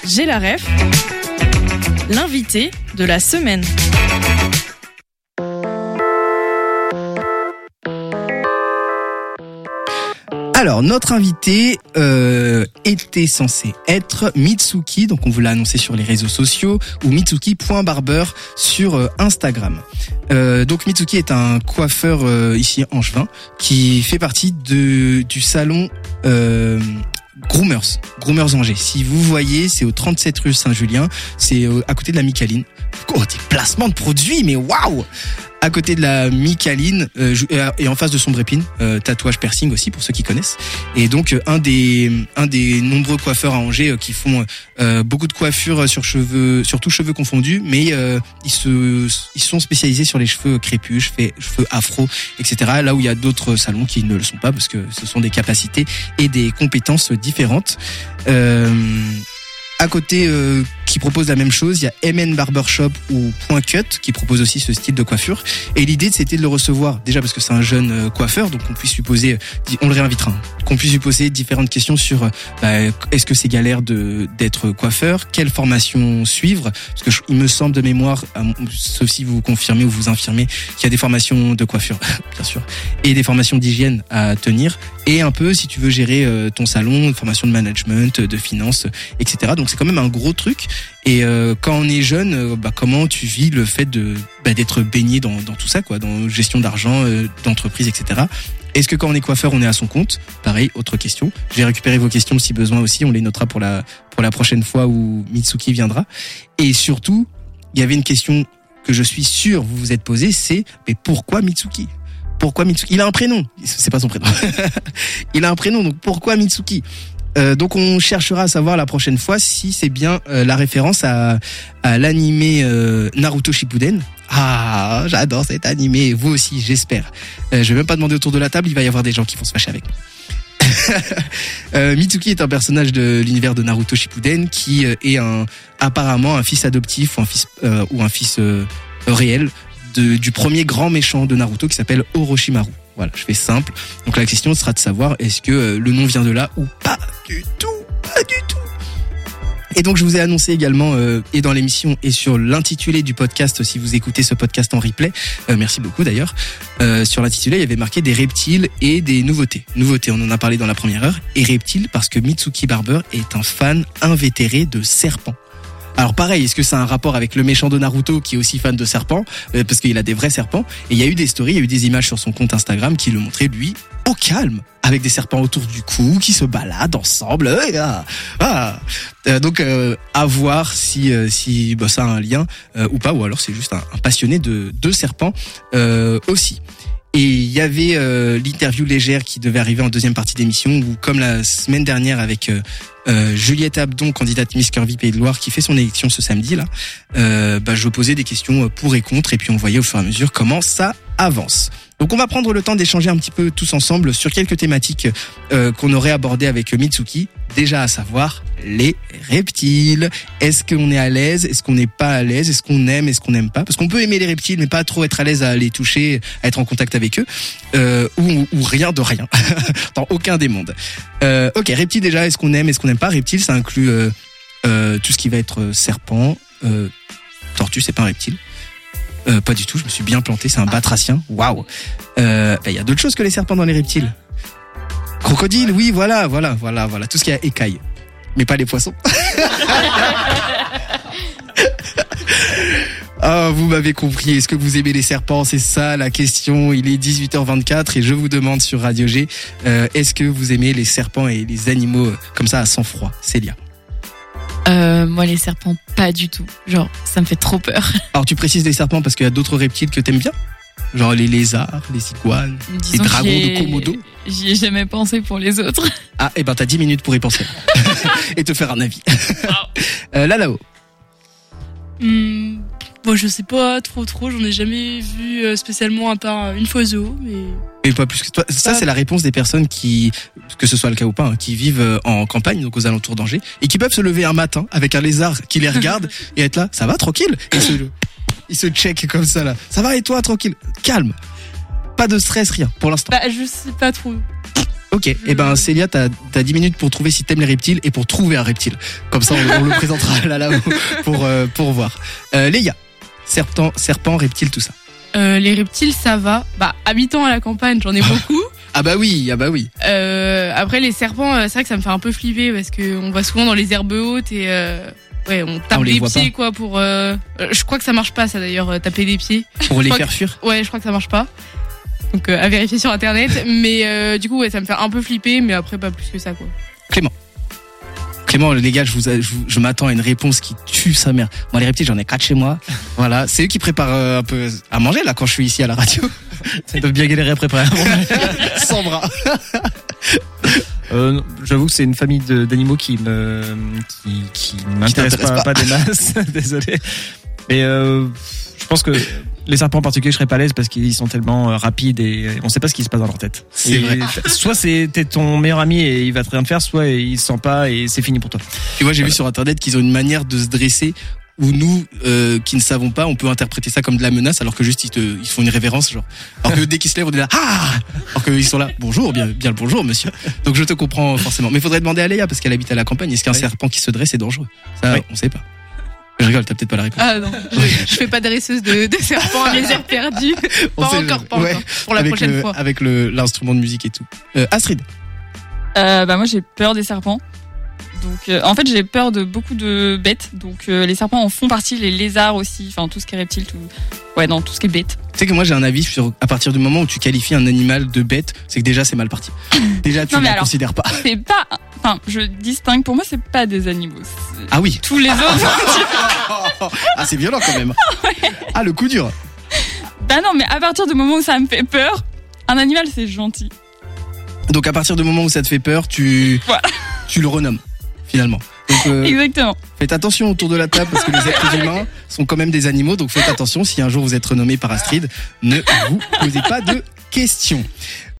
J'ai la ref, l'invité de la semaine. Alors, notre invité était censé être Mitsuki, donc on vous l'a annoncé sur les réseaux sociaux, ou Mitsuki.barber sur Instagram. Donc Mitsuki est un coiffeur ici angevin qui fait partie du salon Groomers Angers. Si vous voyez, c'est au 37 rue Saint-Julien, c'est à côté de la Micaline. Oh, des placements de produits, mais waouh! À côté de la Micaline et en face de Sombre Épine, tatouage piercing aussi pour ceux qui connaissent. Et donc un des nombreux coiffeurs à Angers qui font beaucoup de coiffures sur tous cheveux confondus, mais ils sont spécialisés sur les cheveux crépus, cheveux afro, etc. Là où il y a d'autres salons qui ne le sont pas parce que ce sont des capacités et des compétences différentes. À côté, qui propose la même chose, il y a MN Barbershop ou Point Cut qui propose aussi ce style de coiffure. Et l'idée, c'était de le recevoir, déjà parce que c'est un jeune coiffeur, donc on puisse lui poser, on le réinvitera, qu'on puisse lui poser différentes questions sur est-ce que c'est galère d'être coiffeur, quelle formation suivre, parce que il me semble de mémoire, sauf si vous confirmez ou vous infirmez, qu'il y a des formations de coiffure, bien sûr, et des formations d'hygiène à tenir, et un peu si tu veux gérer ton salon, une formation de management, de finance, etc. Donc c'est quand même un gros truc. Et quand on est jeune, comment tu vis le fait d'être baigné dans tout ça, quoi, dans gestion d'argent, d'entreprise, etc. Est-ce que quand on est coiffeur, on est à son compte? Pareil, autre question. Je vais récupérer vos questions si besoin aussi. On les notera pour la prochaine fois où Mitsuki viendra. Et surtout, il y avait une question que je suis sûr vous vous êtes posée, c'est mais pourquoi Mitsuki? Pourquoi Mitsuki? Il a un prénom. C'est pas son prénom. Il a un prénom, donc pourquoi Mitsuki? Donc on cherchera à savoir la prochaine fois si c'est bien la référence à l'animé Naruto Shippuden. Ah, j'adore cet animé, vous aussi, j'espère. Je vais même pas demander autour de la table, il va y avoir des gens qui vont se fâcher avec moi. Mitsuki est un personnage de l'univers de Naruto Shippuden qui est apparemment un fils adoptif ou un fils réel du premier grand méchant de Naruto qui s'appelle Orochimaru. Voilà, je fais simple. Donc la question sera de savoir est-ce que le nom vient de là ou pas du tout. Et donc je vous ai annoncé également et dans l'émission et sur l'intitulé du podcast, si vous écoutez ce podcast en replay, merci beaucoup d'ailleurs, sur l'intitulé il y avait marqué des reptiles et des nouveautés. Nouveautés, on en a parlé dans la première heure, et reptiles parce que Mitsuki Barber est un fan invétéré de serpents. Alors pareil, est-ce que c'est un rapport avec le méchant de Naruto qui est aussi fan de serpents, parce qu'il a des vrais serpents, et il y a eu des stories, il y a eu des images sur son compte Instagram qui le montraient lui au calme, avec des serpents autour du cou qui se baladent ensemble. Donc à voir si ça a un lien ou pas, ou alors c'est juste un passionné de serpents aussi. Et il y avait l'interview légère qui devait arriver en deuxième partie d'émission, où comme la semaine dernière avec Juliette Abdon, candidate Miss Curvy Pays de Loire, qui fait son élection ce samedi là, je posais des questions pour et contre, et puis on voyait au fur et à mesure comment ça avance. Donc on va prendre le temps d'échanger un petit peu tous ensemble sur quelques thématiques qu'on aurait abordées avec Mitsuki. Déjà à savoir les reptiles. Est-ce qu'on est à l'aise? Est-ce qu'on n'est pas à l'aise? Est-ce qu'on aime? Est-ce qu'on n'aime pas? Parce qu'on peut aimer les reptiles mais pas trop être à l'aise à les toucher, à être en contact avec eux, ou rien de rien dans aucun des mondes. Ok, reptiles déjà, est-ce qu'on aime? Est-ce qu'on n'aime pas? Reptiles, ça inclut tout ce qui va être serpent, tortue, c'est pas un reptile. Pas du tout, je me suis bien planté, c'est un batracien. Waouh. Y a d'autres choses que les serpents dans les reptiles. Crocodile, oui, voilà, tout ce qui a écailles. Mais pas les poissons. Ah, vous m'avez compris. Est-ce que vous aimez les serpents? C'est ça la question. Il est 18h24 et je vous demande sur Radio G, est-ce que vous aimez les serpents et les animaux comme ça à sang-froid? Célia? Moi, les serpents, pas du tout. Genre, ça me fait trop peur. Alors, tu précises les serpents parce qu'il y a d'autres reptiles que t'aimes bien? Genre les lézards, les iguanes, les dragons de Komodo? J'y ai jamais pensé pour les autres. Ah, t'as 10 minutes pour y penser. Et te faire un avis. Là-haut. Bon, je sais pas trop, j'en ai jamais vu spécialement à part une fois au zoo, mais... Et pas plus que toi. Ça, c'est la réponse des personnes qui, que ce soit le cas ou pas, hein, qui vivent en campagne, donc aux alentours d'Angers, et qui peuvent se lever un matin avec un lézard qui les regarde et être là, ça va, tranquille? Et il se check comme ça, là. Ça va, et toi, tranquille? Calme. Pas de stress, rien, pour l'instant. Je sais pas trop. Ok, et ben Célia, t'as 10 minutes pour trouver si t'aimes les reptiles et pour trouver un reptile. Comme ça, on le présentera là pour voir. Léa, serpent, reptile, tout ça. Les reptiles, ça va. Bah, habitant à la campagne, j'en ai beaucoup. Ah bah oui. Après, les serpents, c'est vrai que ça me fait un peu flipper parce que on va souvent dans les herbes hautes et on tape les des voit pieds quoi pour. Je crois que ça marche pas ça d'ailleurs, taper des pieds. Pour les faire fuir. Ouais, je crois que ça marche pas. Donc à vérifier sur internet. Mais du coup, ouais, ça me fait un peu flipper, mais après pas plus que ça quoi. Clément, les gars, je m'attends à une réponse qui tue sa mère. Moi, les reptiles, j'en ai 4 chez moi. Voilà, c'est eux qui préparent un peu à manger là quand je suis ici à la radio. Ils doivent bien galérer à préparer. Sans bras. J'avoue que c'est une famille d'animaux qui m'intéresse pas des masses. Désolé. Mais je pense que les serpents en particulier, je serais pas à l'aise parce qu'ils sont tellement rapides et on sait pas ce qui se passe dans leur tête. C'est vrai. Soit t'es ton meilleur ami et il va te rien te faire, soit il se sent pas et c'est fini pour toi. Tu vois, j'ai vu sur internet qu'ils ont une manière de se dresser où nous, qui ne savons pas, on peut interpréter ça comme de la menace alors que juste ils font une révérence genre. Alors que dès qu'ils se lèvent, on est là, alors qu'ils sont là, bonjour, bien le bonjour monsieur. Donc je te comprends forcément. Mais faudrait demander à Léa parce qu'elle habite à la campagne. Est-ce qu'un serpent qui se dresse est dangereux? Ça, on sait pas. Je rigole, t'as peut-être pas la réponse. Ah non, je fais pas de dresseuse de serpents à mes airs perdus. Pas encore. Pour la prochaine fois. Avec l'instrument de musique et tout. Astrid. Moi j'ai peur des serpents. Donc en fait j'ai peur de beaucoup de bêtes. Donc les serpents en font partie, les lézards aussi, enfin tout ce qui est reptile, tout ce qui est bête. Tu sais que moi j'ai un avis sur à partir du moment où tu qualifies un animal de bête, c'est que déjà c'est mal parti. Déjà tu ne la considères pas. C'est pas, je distingue, pour moi c'est pas des animaux. Ah oui. Tous les autres. Ah c'est violent quand même. Ouais. Ah le coup dur. Bah non, mais à partir du moment où ça me fait peur, un animal c'est gentil. Donc à partir du moment où ça te fait peur, tu le renommes finalement. Donc, exactement. Faites attention autour de la table parce que les êtres humains sont quand même des animaux, donc faites attention si un jour vous êtes renommé par Astrid, ne vous posez pas de questions.